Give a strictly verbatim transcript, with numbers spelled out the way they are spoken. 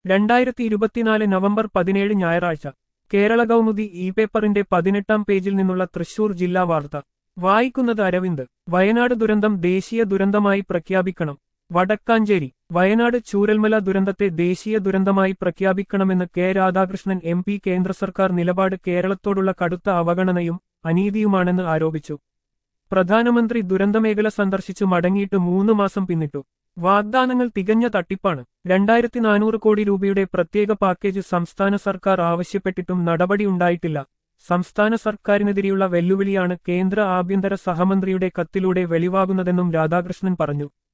രണ്ടായിരത്തി ഇരുപത്തിനാല് നവംബർ പതിനേഴ് ഞായറാഴ്ച കേരള കൗമുദി ഇ പേപ്പറിന്റെ പതിനെട്ടാം പേജിൽ നിന്നുള്ള തൃശൂർ ജില്ലാ വാർത്ത വായിക്കുന്നത് അരവിന്ദ്. വയനാട് ദുരന്തം ദേശീയ ദുരന്തമായി പ്രഖ്യാപിക്കണം. വടക്കാഞ്ചേരി. വയനാട് ചൂരൽമല ദുരന്തത്തെ ദേശീയ ദുരന്തമായി പ്രഖ്യാപിക്കണമെന്ന് കെ രാധാകൃഷ്ണൻ എം പി. കേന്ദ്ര സർക്കാർ നിലപാട് കേരളത്തോടുള്ള കടുത്ത അവഗണനയും അനീതിയുമാണെന്ന് ആരോപിച്ചു. പ്രധാനമന്ത്രി ദുരന്തമേഖല സന്ദർശിച്ചു മടങ്ങിയിട്ട് മൂന്ന് മാസം പിന്നിട്ടു. വാഗ്ദാനങ്ങൾ തികഞ്ഞ തട്ടിപ്പാണ്. രണ്ടായിരത്തി നാനൂറ് കോടി രൂപയുടെ പ്രത്യേക പാക്കേജ് സംസ്ഥാന സർക്കാർ ആവശ്യപ്പെട്ടിട്ടും നടപടിയുണ്ടായിട്ടില്ല. സംസ്ഥാന സർക്കാരിനെതിരെയുള്ള വെല്ലുവിളിയാണ് കേന്ദ്ര ആഭ്യന്തര സഹമന്ത്രിയുടെ കത്തിലൂടെ വെളിവാകുന്നതെന്നും രാധാകൃഷ്ണൻ പറഞ്ഞു.